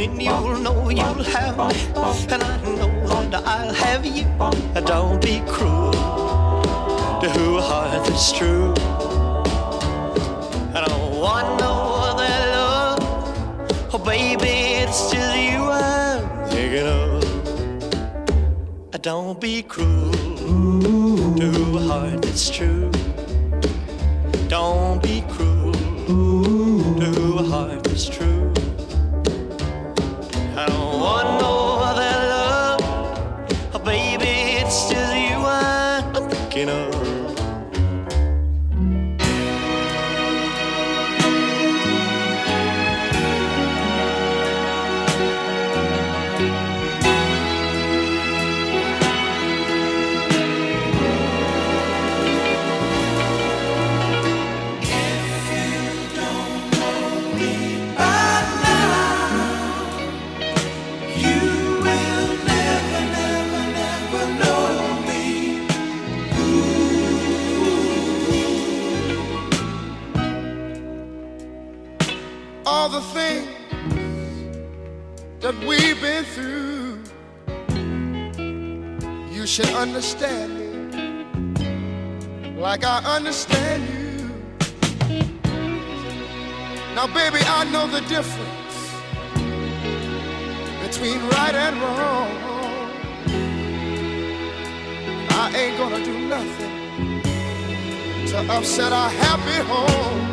then you'll know you'll have me, and I know that I'll have you. Don't be cruel to a heart that's true. I don't want no other love. Oh, baby, it's just you I'm thinking of. Don't be cruel to a heart that's true. Don't be cruel to a heart that's true. I don't want no other love. Oh, baby, it's just you I'm thinking of. All the things that we've been through, you should understand me like I understand you. Now, baby, I know the difference between right and wrong. I ain't gonna do nothing to upset our happy home.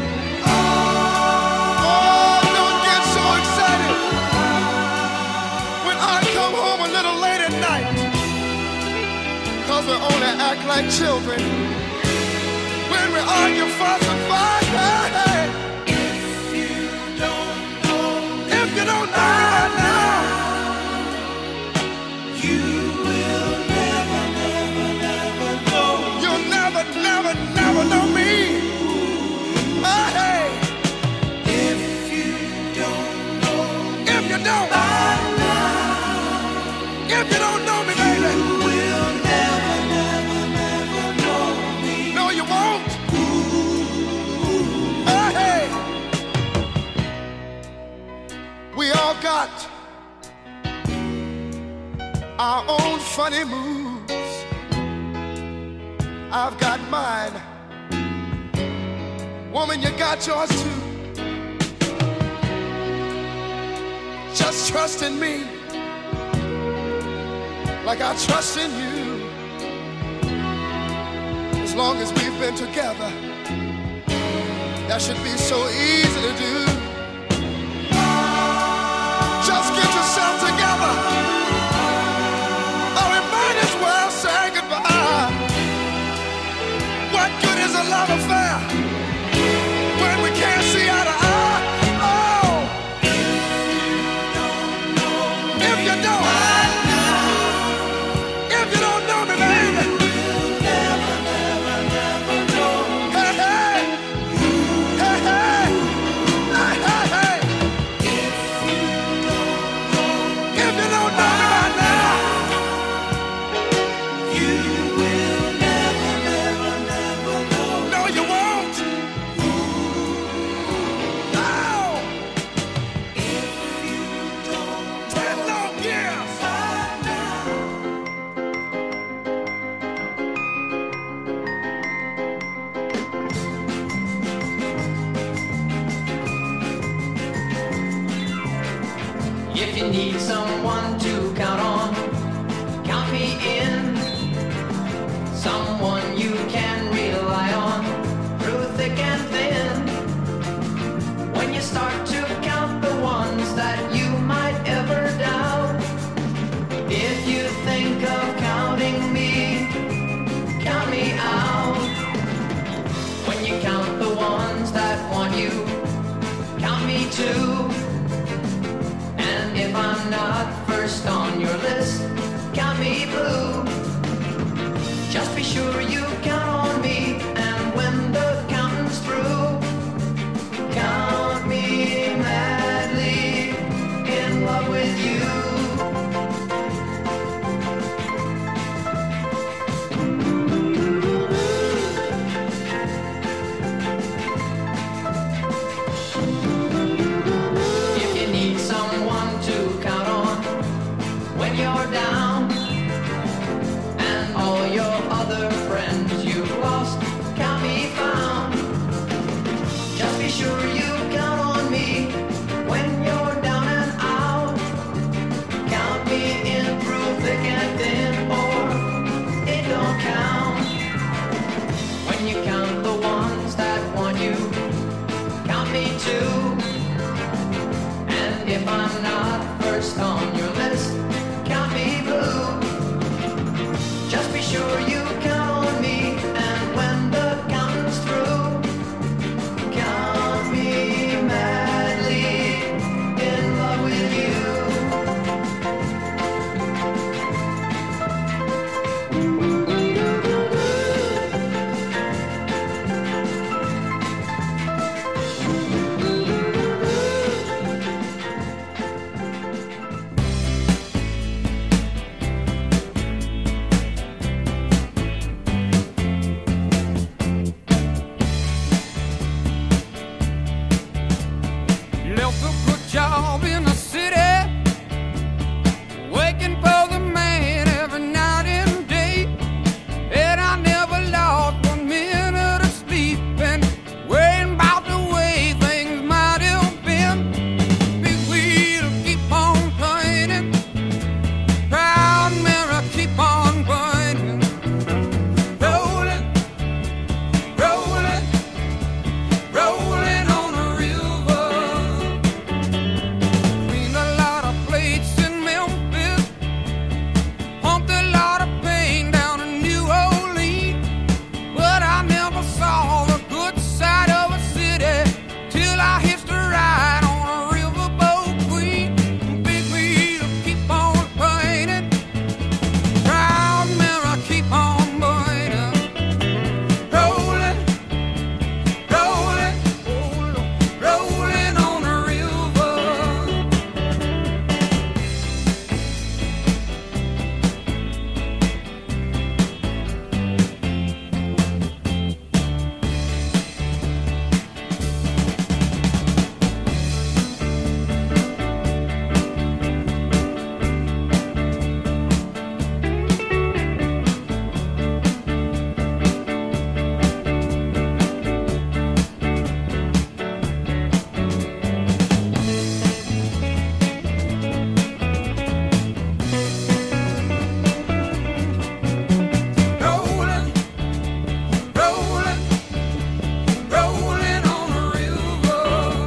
Oh, don't get so excited when I come home a little late at night, 'cause we only act like children when we argue, fuss, and fight. Hey, if you don't know me right now, you will never, never, never know. You'll never, never, never know me. Hey. If you don't know me, baby, you will never, never, never know me. No, you won't. Hey, we all got our own funny moves. I've got mine. Woman, you got yours too. Just trust in me like I trust in you. As long as we've been together, that should be so easy to do. Just get yourself together, or we might as well say goodbye. What good is a love affair when we can't see eye to eye? If you need someone to count on, count me in. Someone you can rely on through thick and thin. When you start to count the ones that you might ever doubt, if you think of counting me, count me out. When you count the ones that want you, count me too. If I'm not first on your list, count me blue. Just be sure you If I'm not first on your list, count me blue. Just be sure you count on me, and when the counting's through, count me madly in love with you. Left a good job in the city, working for the man every night and day, and I never lost 1 minute of sleep and worrying about the way things might have been. Big wheel keep on turning, proud mirror keep on burning, rolling, rolling, rolling on the river. Cleaned a lot of plates in Memphis, pumped a lot of pain down in New Orleans, but I never saw the good side of a city till I hitched a ride on a riverboat queen. Big wheel keep on turning, proud mirror keep on burning, rolling, rolling, rolling on the river. Rolling, rolling, rolling on the river.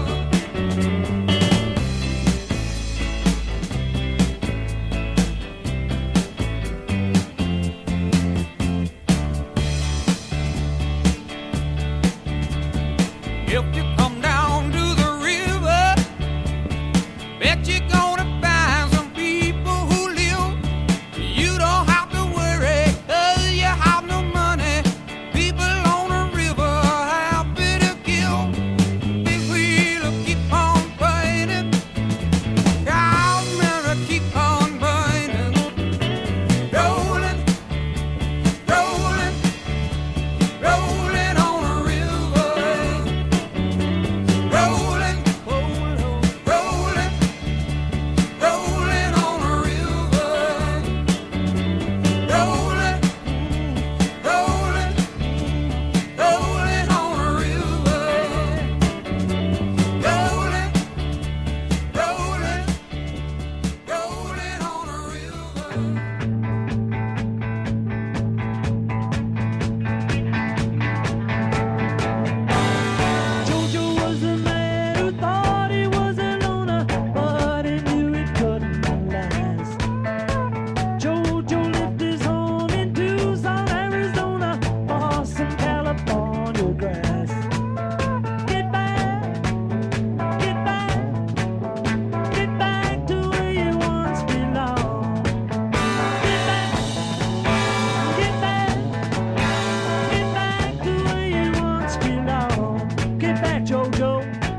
If you come down to the river, bet you're gonna find some people who live. You don't have to worry, 'cause you have no money. People on the river are happy to give. Big wheel keep on burning, proud mirror keep on burning, rolling, rolling, rolling on the river. Rolling, rolling, rolling, rolling on the river. Rolling, rolling, rolling on the river. Rolling, rolling, rolling on the river. Jojo was a man who thought he was a loner, but he knew it couldn't last. Jojo lived his home in Tucson, Arizona, or some California grass. Get back, get back, get back to where you once belonged. Get back, get back, get back to where you once belonged. Get back, Jojo.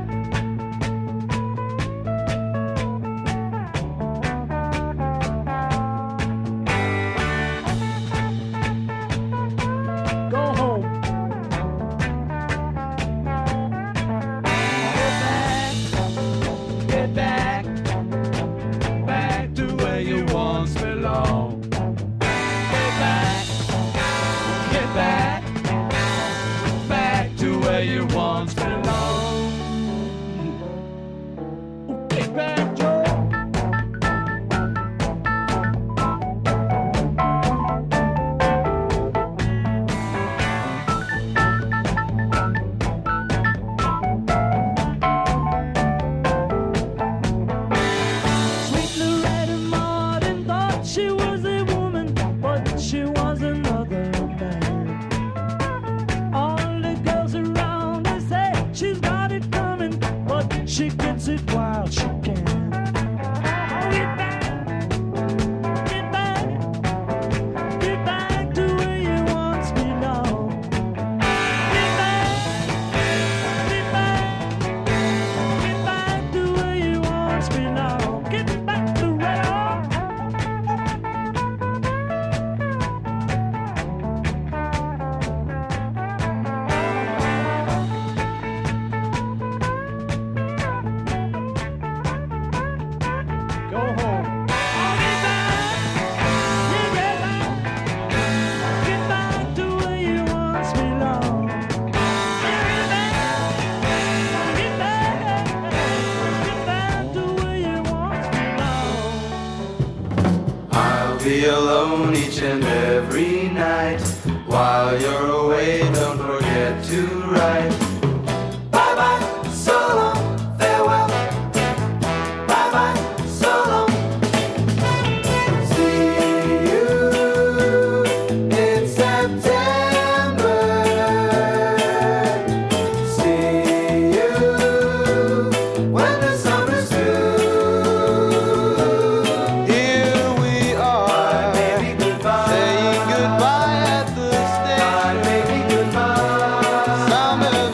Go home. Get back, back to where you once belonged. Get back, back to where you once belonged. Get back, Joe. be alone each and every night. While you're away, don't forget to write. Bye bye, so long, farewell. Bye bye, so long. See you in September. See you when the summer's through. Here we are, Baby, goodbye. saying goodbye at the Bye, station. baby, goodbye. Summer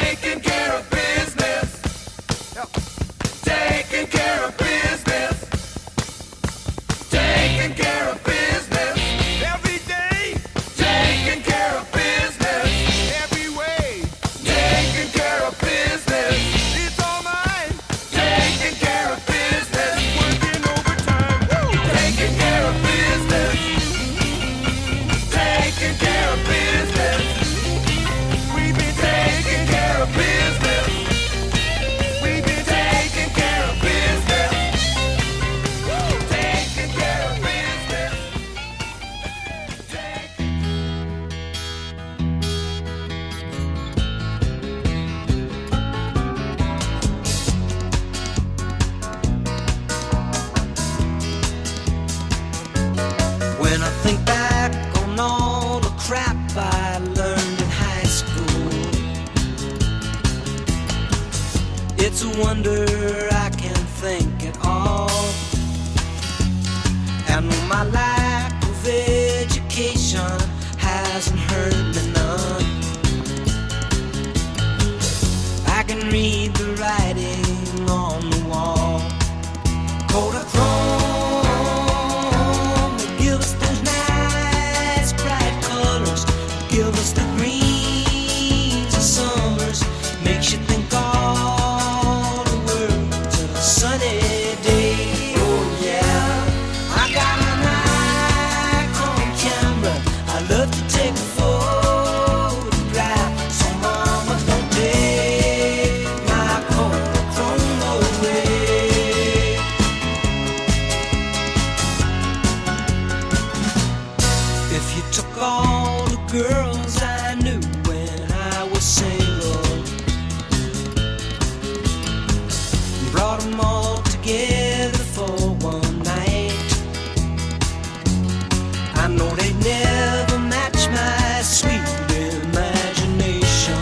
taking care of business. Taking care of business. Taking care of business. Every day. Taking care of business. Every way. Taking care of business. It's all mine. Taking care of business. Working overtime. Woo! Taking care of business. Taking care of business. We've been taking care of business. We've been taking care of business. Woo! Taking care of business. When I think back on all the crap I learned in high school, it's a wonder I can think at all. And my lack of education hasn't hurt me none. I can read the writing on the wall. Kodachrome, they give us those nice bright colors, give us the greens of summers, makes you think all the world's a sunny day. Oh yeah, I got an Nikon camera, I love to take a photograph, so mama don't take my Kodachrome away. If you took all the girls I knew when I was single, brought them all together for one night, I know they'd never match my sweet imagination.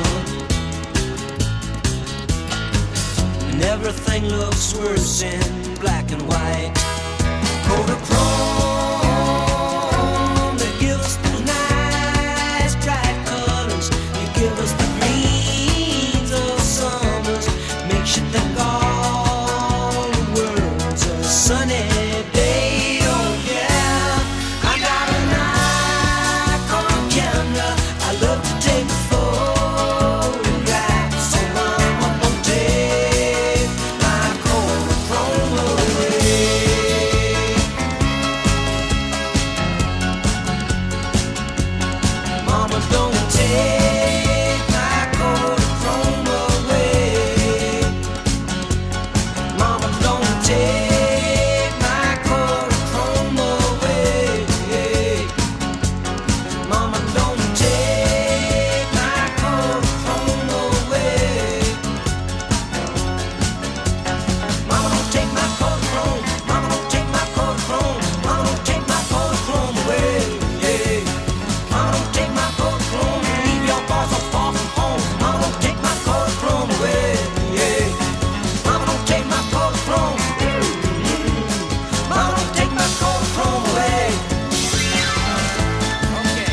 And everything looks worse in black and white. Kodachrome, they give us those nice bright colors, they give us the greens of summers, makes you think all the world's a sunny day. Oh yeah, I got a Nikon camera, I love to take a photograph, so mama don't take my Kodachrome away. Mama don't take my Kodachrome away. Mama don't take my Kodachrome away. Mama don't take my Kodachrome away. Mama don't take my Kodachrome. Mama don't take my Kodachrome. Mama don't take my Kodachrome away. Mama don't take my Kodachrome. Leave your boss so far from home. Mama don't take my Kodachrome away. Mama don't take my Kodachrome. Mama don't take my Kodachrome away. Okay.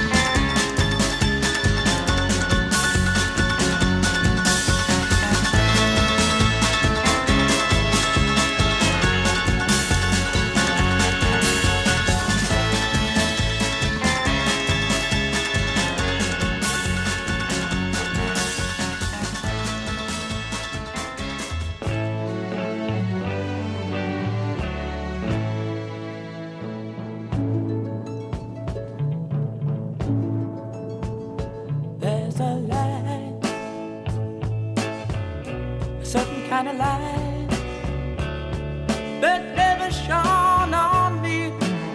There's a light, a certain kind of light that never shone on me.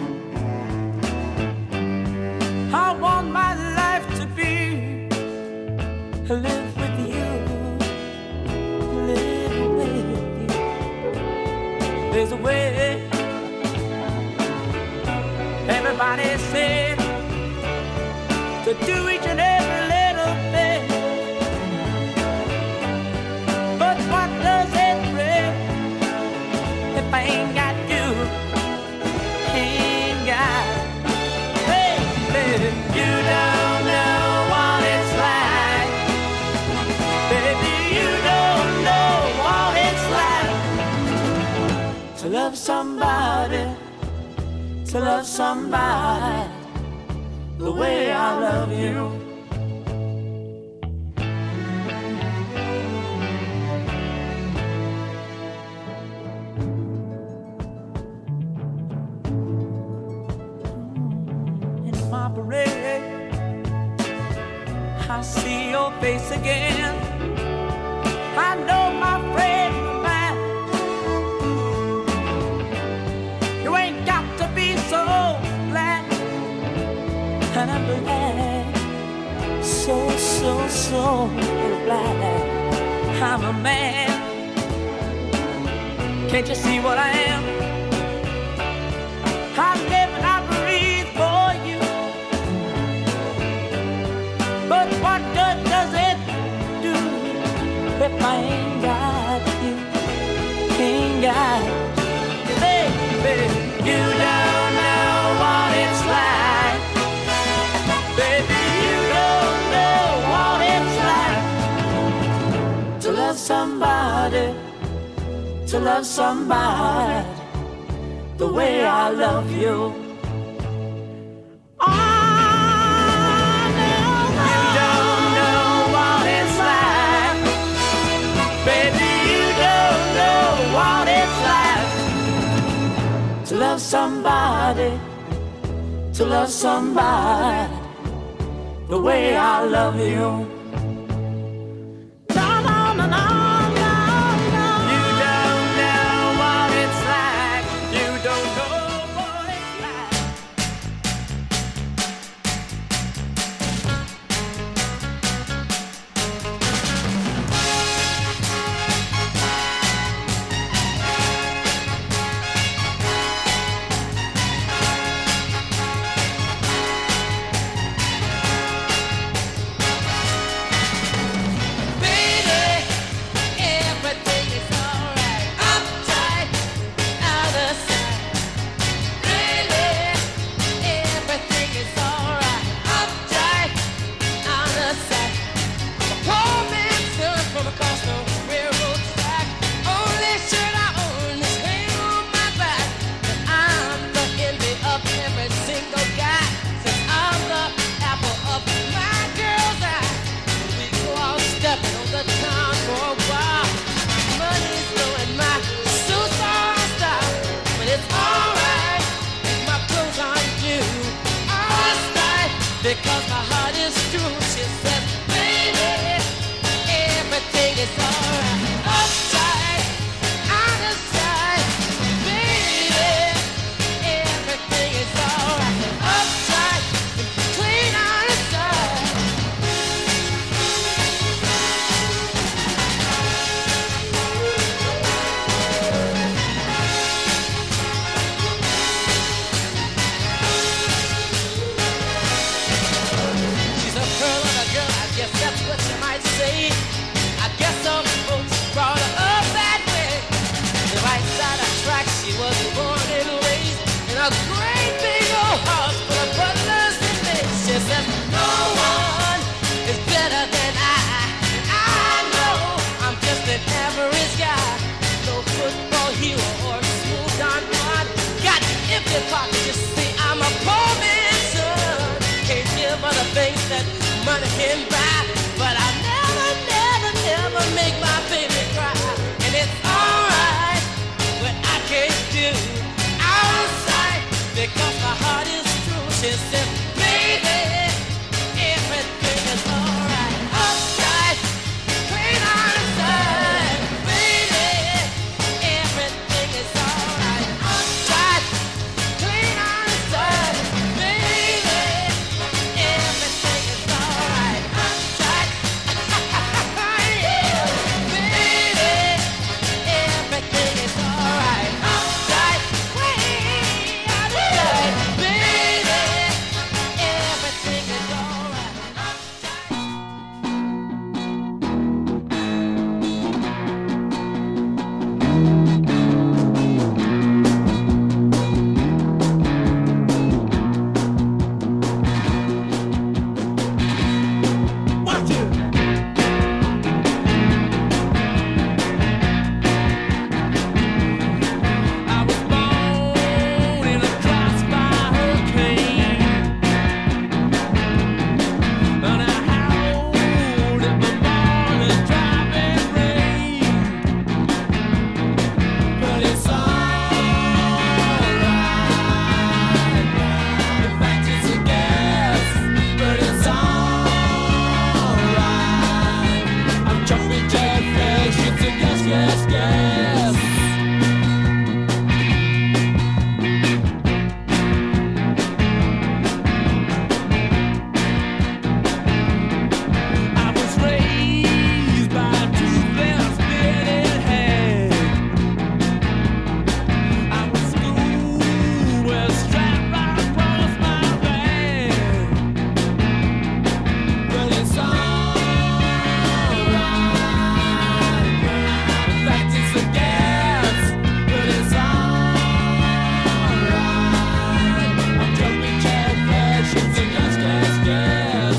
I want my life to be live with you, live with you. There's a way. Everybody said to do each and every little thing, but what does it bring if I ain't got you? Ain't got, baby, you don't know what it's like love somebody, to love somebody the way I love you. In my parade, I see your face again. I know my friend of mine. You ain't got to be so glad. And I'm glad, so glad I'm a man. Can't you see what I am? I live and I breathe for you. But what good does it do if I ain't got you? Ain't got you, baby. You don't know what it's like. Baby, you don't know what it's like to love somebody, to love somebody the way I love you. Oh, no, you don't know what it's like. Baby, you don't know what it's like to love somebody, to love somebody the way I love you. No, no, no, no. gas, gas. I was raised by a toothless spinning head. I was schooled with a strap right across my back. But it's alright. In fact, it's the gas. But it's alright. I'm jumping jack flash. It's a gas, gas, gas.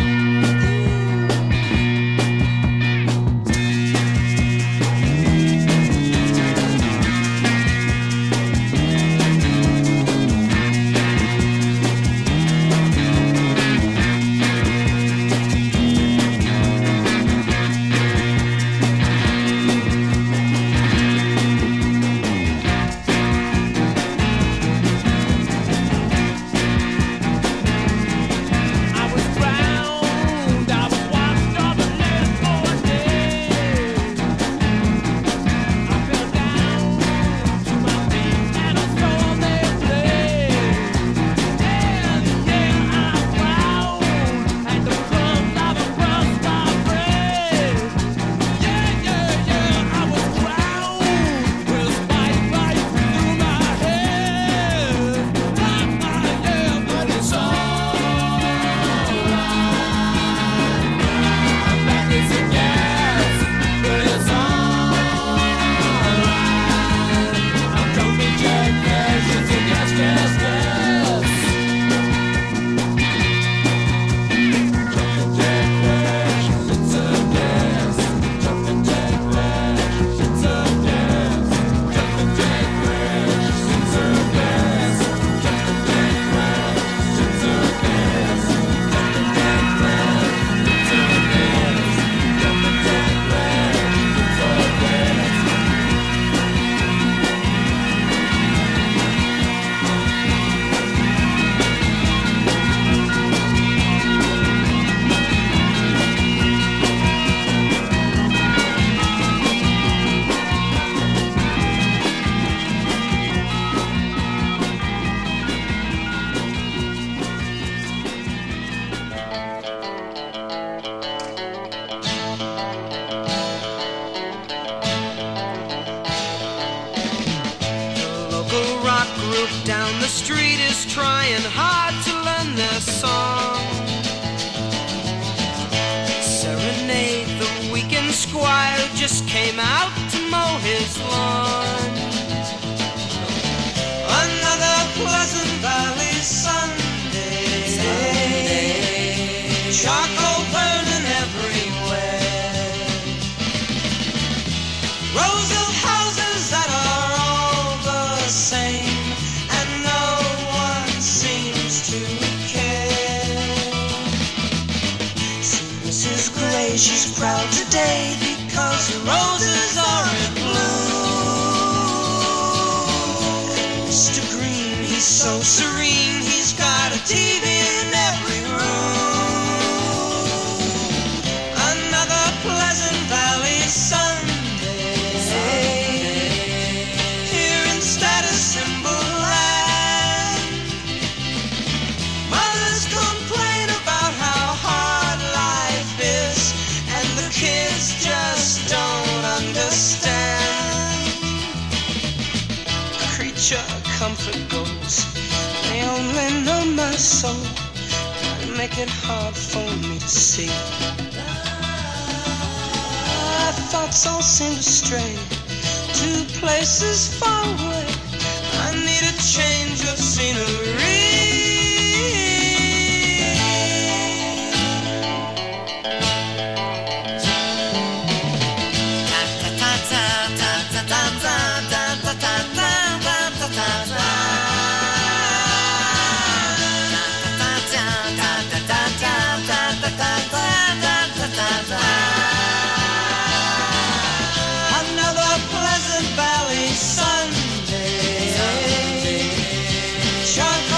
I was drowned, I was washed off the land for a day. I fell down to my feet and I saw they play. And yeah, I frowned at the crumbs I've across my bread. Yeah, I was drowned with a spike right through my head. But it's that is a gas, but it's alright. I'm jumping jack flash, it's a gas, gas, gas. Jumping jack flash, it's a gas. Jumping jack flash, it's a gas. Jumping jack flash, it's a gas. Jumping jack flash, it's a gas. Jumping jack flash, it's a gas. Jumping jack flash, it's a gas. The local rock group down the street is trying hard to learn their song. Serenade the weekend squire who just came out to mow his lawn. Another Pleasant Valley Sunday. Charcoal burning everywhere. Rows of houses that are all the same, and no one seems to care. See Mrs. Gray, she's proud today because the roses are in bloom. And Mr. Green, he's so serene, he's got a TV in every room. Another Pleasant Valley Sunday. Here in Status Symbol Land, mothers complain about how hard life is, and the kids just don't understand. Creature comfort goes, they only know my soul, and make it hard for me to see. My thoughts all seem to stray to places far away. I need a change of scenery. Another Pleasant Valley Sunday. Charcoal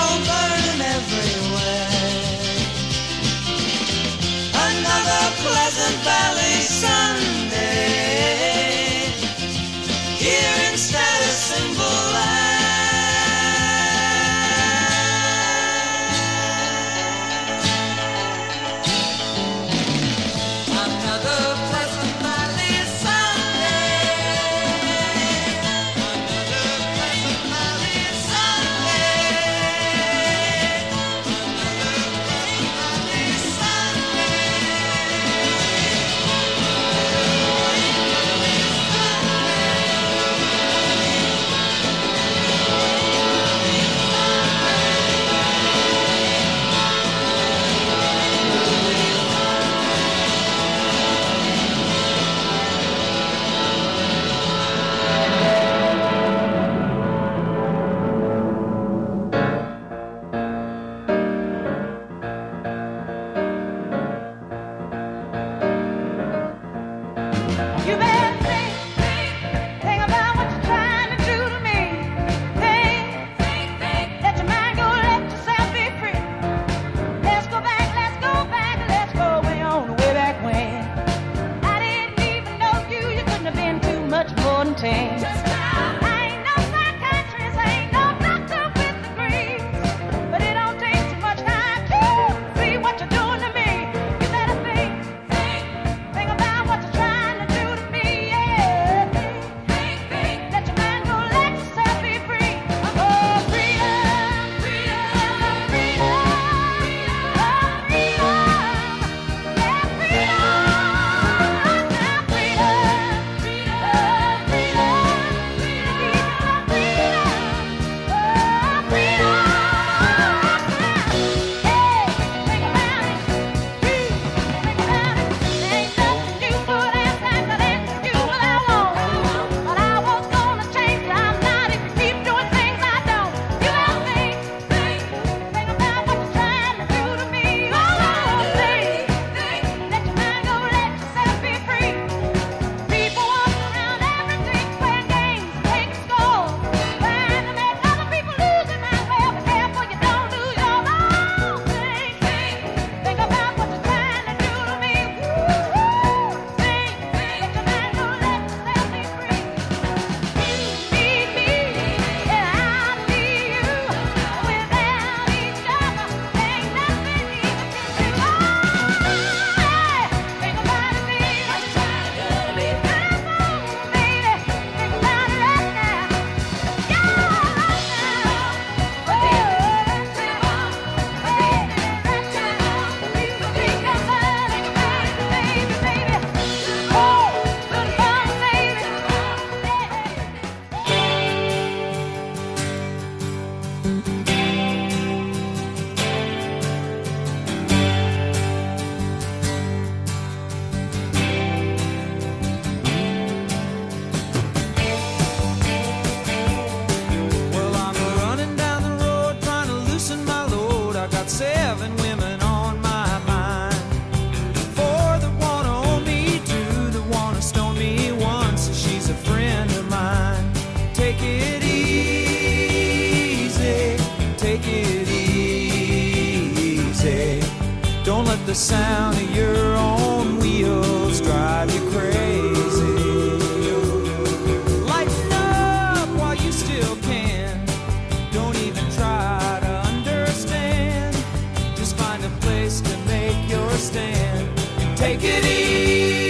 the sound of your own wheels drive you crazy. Lighten up while you still can. Don't even try to understand. Just find a place to make your stand. Take it easy.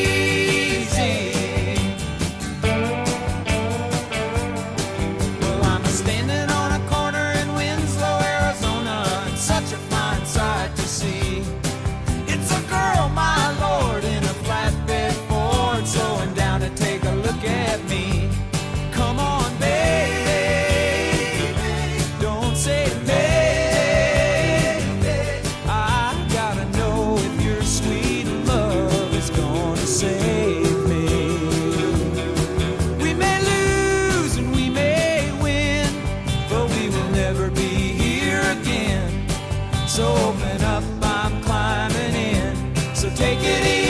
Well, I'm standing on a corner in Winslow, Arizona, and such a fine sight to see. It's a girl, my lord, in a flatbed Ford, slowing down to take a look at me. Come on, baby, don't say baby. I gotta know if your sweet love is gonna save me. We may lose and we may win, but we will never be here again. So open up, I'm climbing in. So take it easy.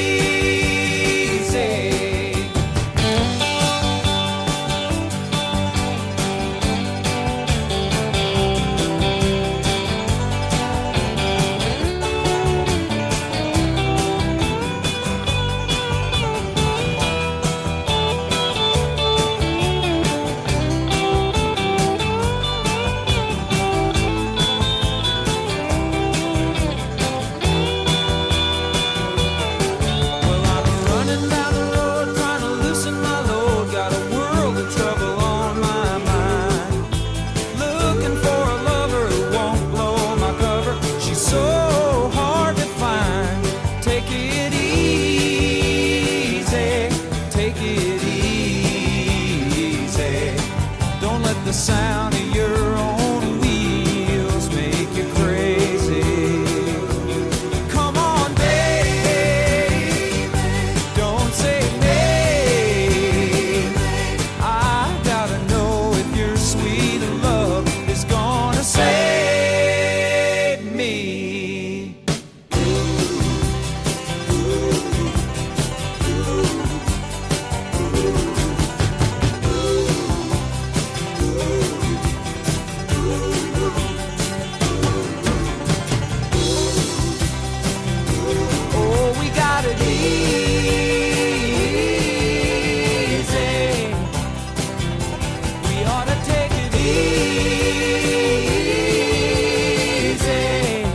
Well, I'm running down the road trying to loosen my load. Got a world of trouble on my mind. Looking for a lover who won't blow my cover. She's so hard to find. Take it easy. Take it easy. Don't let the sound of your own wheels make you crazy. Come on, baby, don't say maybe. I gotta know if your sweet love is gonna save me. Oh, we got it easy. We ought to take it easy.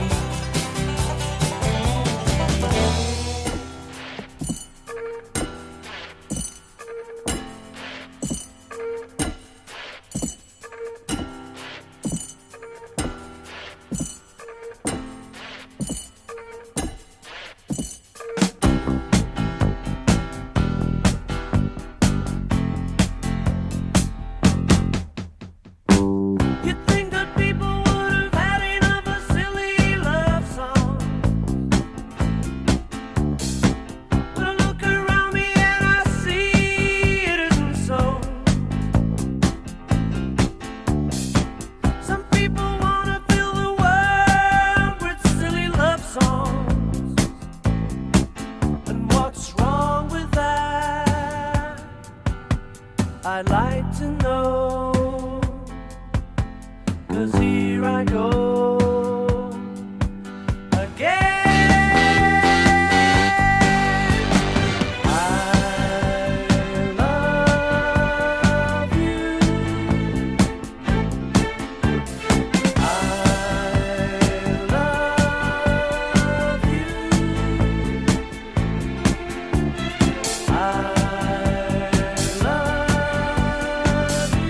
You'd think that people would have had enough of silly love songs. But I look around me and I see it isn't so. Some people wanna fill the world with silly love songs. And what's wrong with that? I'd like to know. 'Cause here I go again. I love you. I love you. I love you.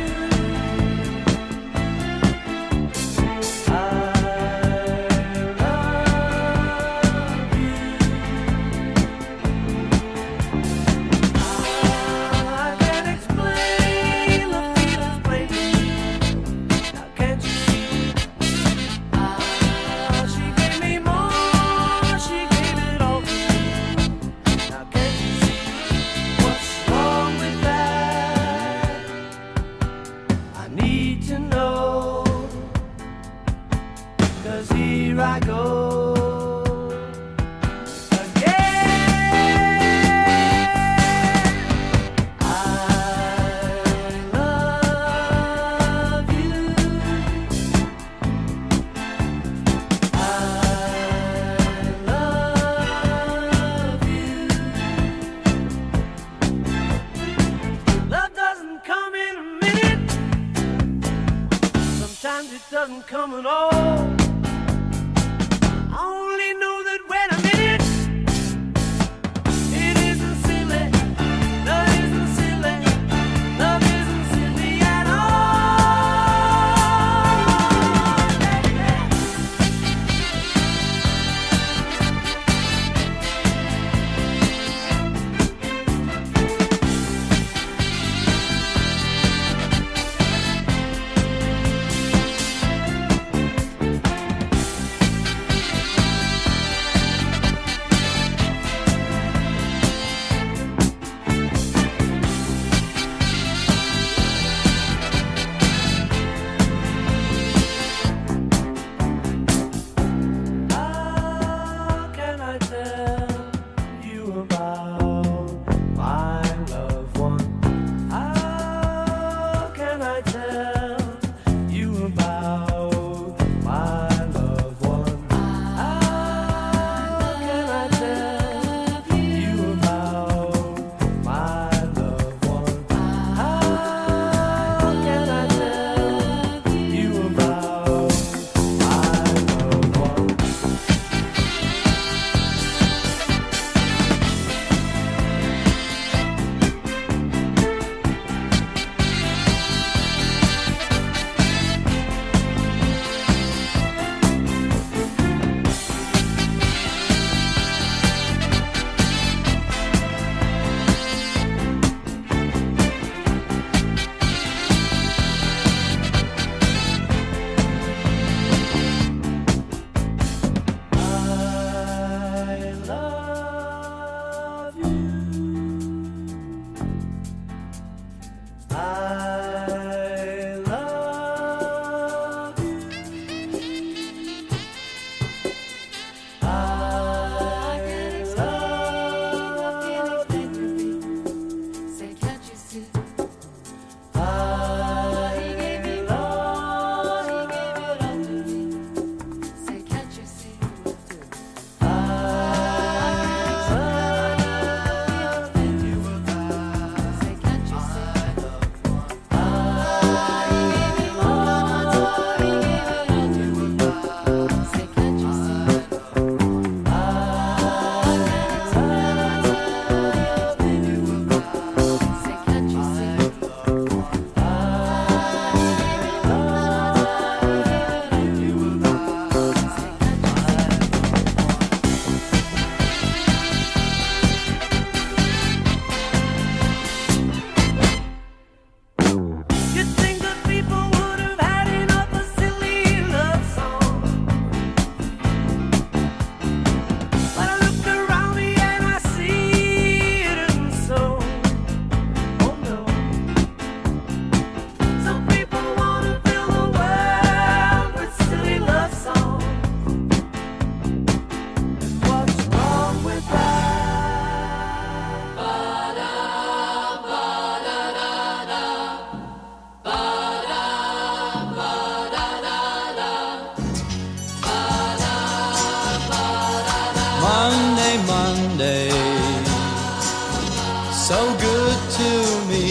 so good to me.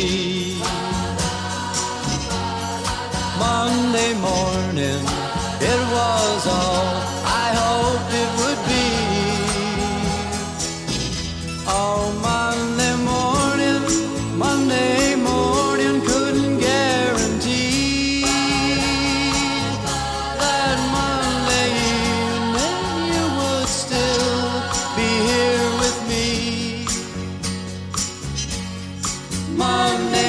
Monday morning, it was all I hoped it would be. Oh, Monday morning couldn't guarantee that Monday evening you would still be here with me. Monday,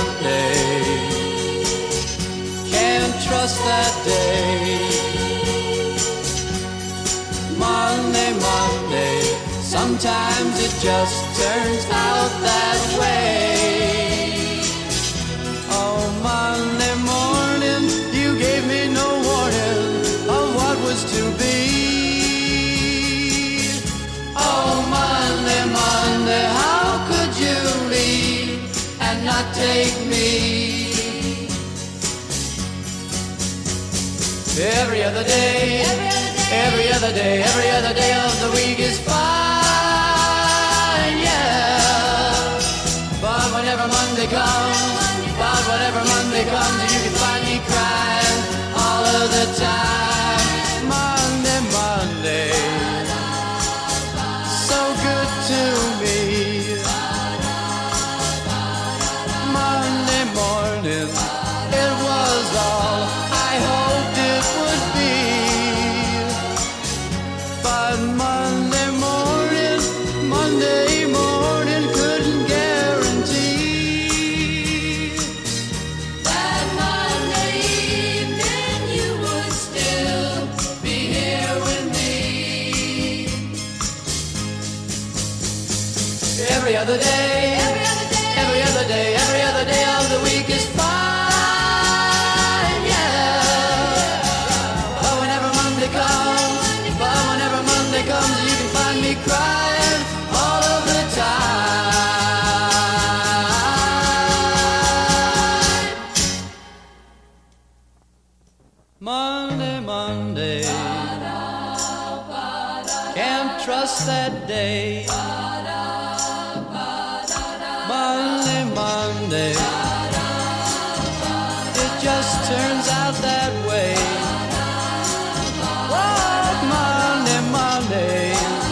can't trust that day. Monday, sometimes it just turns out that way. Oh, Monday morning, you gave me no warning of what was to be. Oh, Monday, how could you leave and not take me? Every other day, every other day of the week is fine, yeah. But whenever Monday comes, you can find me crying all of the time. Monday, so good to me. Monday morning, it was all I hoped it would be. But Monday morning couldn't guarantee That Monday evening you would still be here with me. every other day, every other day of the week is fine, yeah. But whenever Monday comes, you can find me crying all of the time. Monday, can't trust that day. Monday, it just turns out that way. Oh, Monday,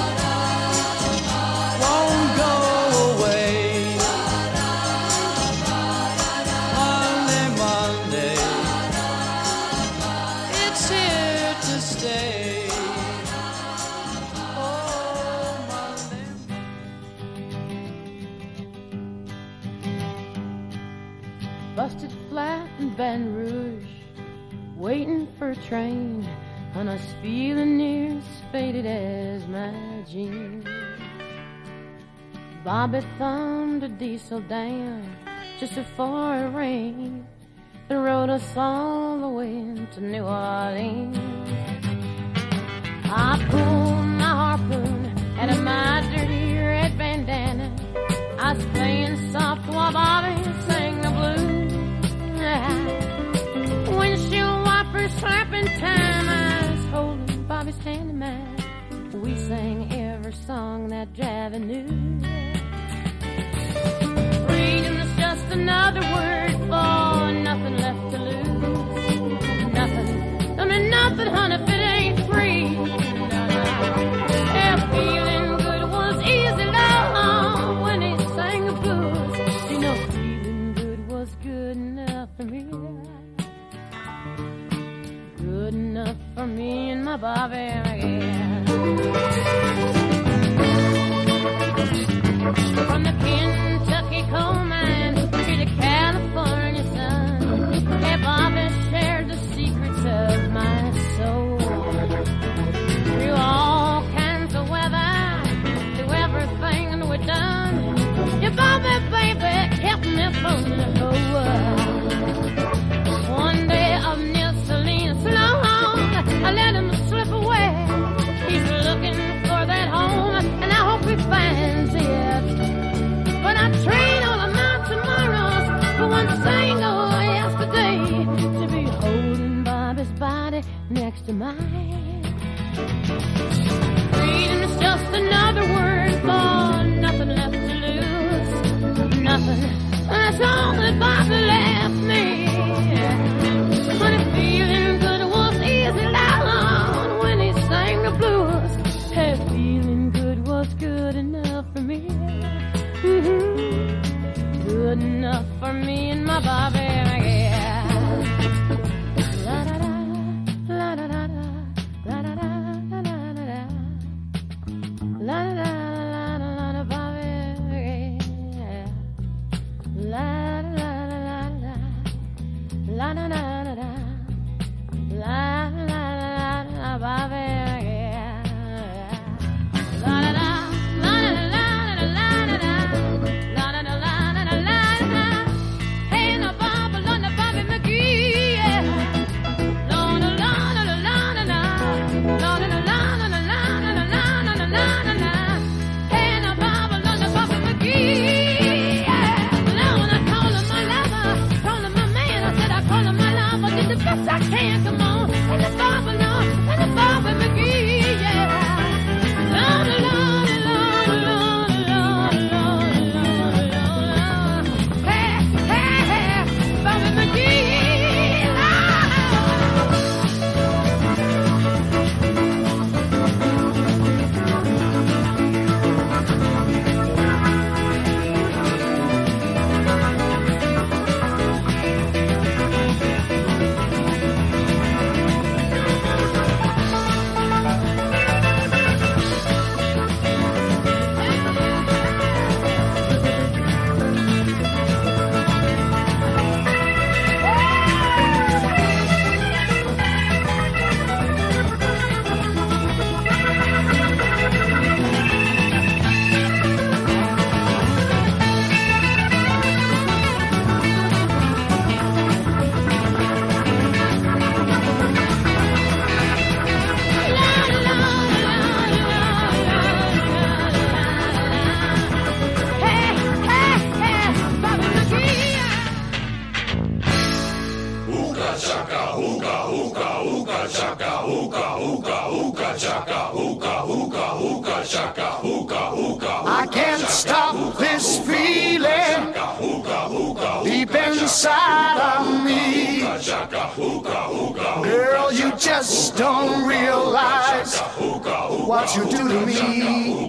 won't go away. Monday, it's here to stay. Oh, Monday. Busted flat in Baton Rouge, waiting for a train, and I was feeling near as faded as my jeans. Bobby thumbed a diesel down just before it rained and rode us all the way to New Orleans. I pulled my harpoon out of my dirty red bandana. I was playing soft while Bobby sang the blues. Windshield wipers slapping time, I was holding Bobby's hand in mine. We sang every song that Javi knew. Freedom is just another word for nothing left to lose. Nothing, I mean nothing, honey, if it ain't free. Yeah, feeling good was easy, love, when he sang the blues. You know, feeling good was good enough for me. Good enough for me and my Bobby, yeah. From the Kentucky coal mine to the California sun, yeah, Bobby shared the secrets of my soul. Through all kinds of weather, through everything that we've done, yeah, Bobby, baby, kept me from the whole world. One day of near Salinas long, I let him slip away. He's looking for that home, and I hope he finds it. But I trade all of my tomorrows for one single yesterday, to be holding Bobby's body next to mine. Freedom is just another word for nothing left to lose. that song that Bobby left me. Honey, feeling good was easy down when he sang the blues. Hey, feeling good was good enough for me. Good enough for me and my Bobby, yeah. La da da, la da da da, la da da da da da da, la da da la da Bobby, yeah. La da da la da, la da da da, la da da Bobby, yeah. La da da, la da da la da la da. I can't come on, and the Bobby Lord, and the Bobby McGee, yeah. Lord, Lord, Lord, Lord, Lord, Lord, Lord, hey, hey, hey, Bobby McGee, I can't stop this feeling deep inside of me. Girl, you just don't realize what you do to me.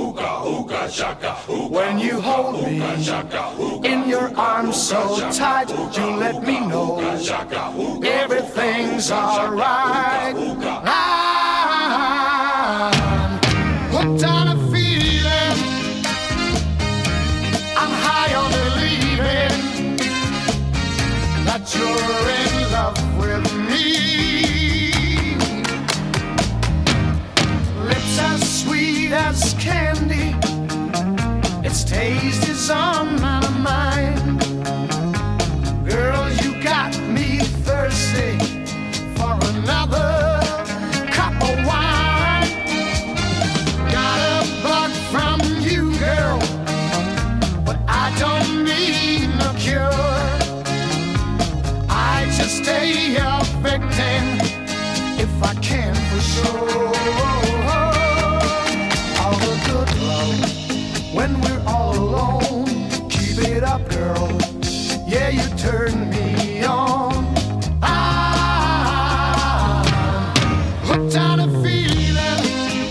When you hold me in your arms so tight, you let me know everything's alright. I'm hooked on a feeling, I'm high on believing that you're in love with me. Lips as sweet as candy, its taste is on my mind. Girl, you got me thirsty for another cup of wine. Got a bug from you, girl, but I don't need no cure. I just stay a victim if I can for sure. All the good love when we're all alone. Keep it up, girl. Yeah, you turn me on. Hooked on a feeling,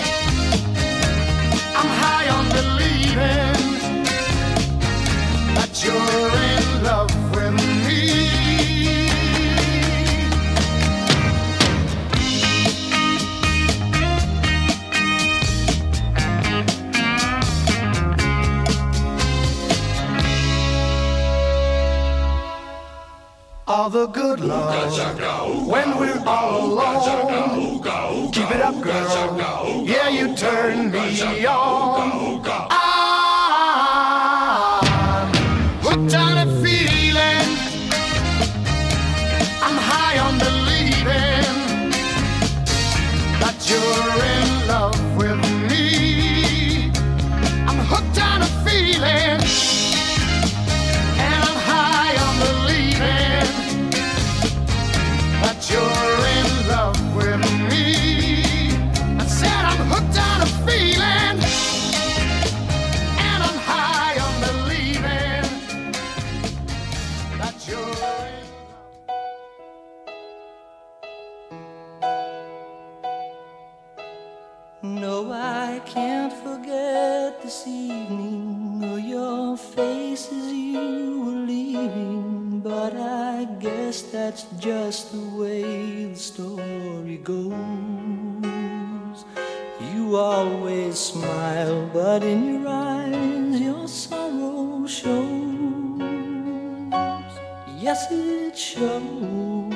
I'm high on believing that you're in love with me. All the good love when we're all alone. Keep it up, girl. Yeah, you turn me on. I'm hooked on a feeling, I'm high on believing that you're in love with me. I'm hooked on a feeling, and I'm high on believing that you're in love with me. I said I'm hooked on a feeling, your face as you were leaving, but I guess that's just the way the story goes. You always smile, but in your eyes your sorrow shows. Yes, it shows.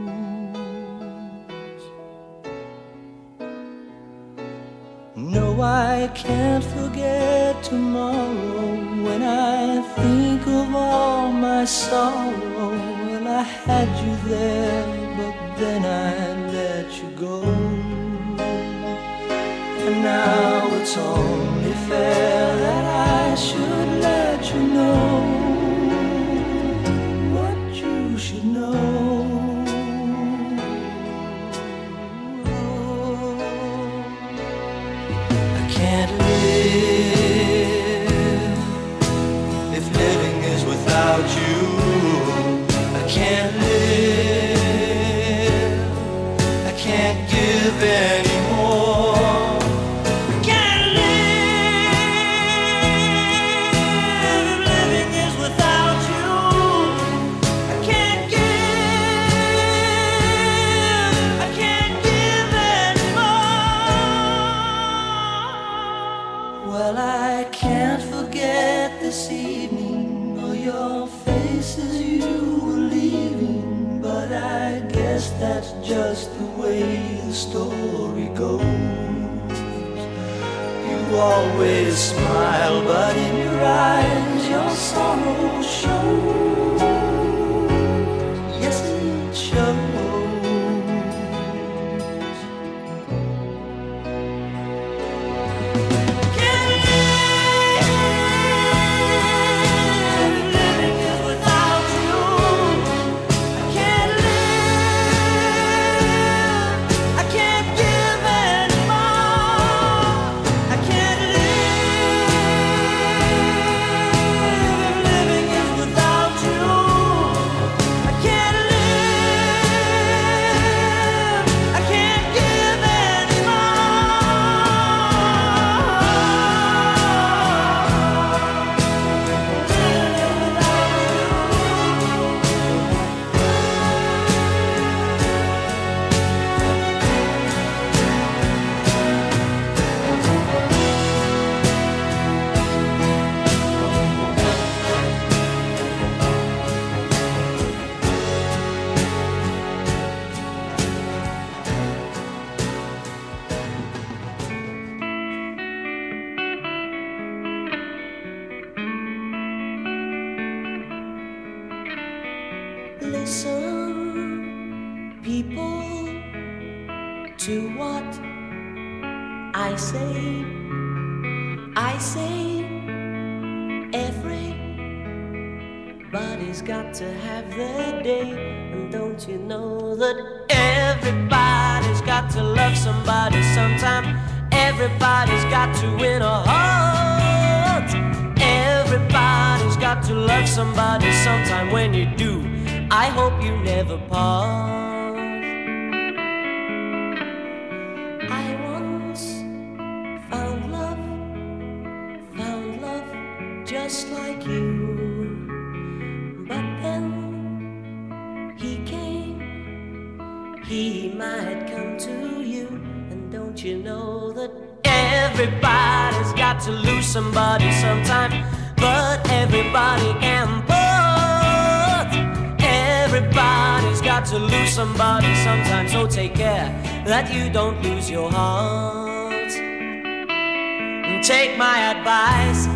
No, I can't forget tomorrow when I think of all my sorrow. Well, I had you there, but then I let you go. And now it's only fair that I should let you know what you should know. Can't live if living is without you. I can't live, I can't give anymore. I can't live if living is without you. I can't give, I can't give anymore. Well, I can't forget this evening or your face as you were leaving, but I guess that's just the way the story goes. You always smile, but in your eyes your sorrow shows. Yes, it shows. Listen, people, to what I say. I say everybody's got to have their day. And don't you know that everybody's got to love somebody sometime? Everybody's got to win a heart. Everybody's got to love somebody sometime. When you do, I hope you never part. I once found love just like you. But then he came, he might come to you. And don't you know that everybody's got to lose somebody sometime? But everybody can part. Everybody's got to lose somebody sometime. So take care that you don't lose your heart. And take my advice,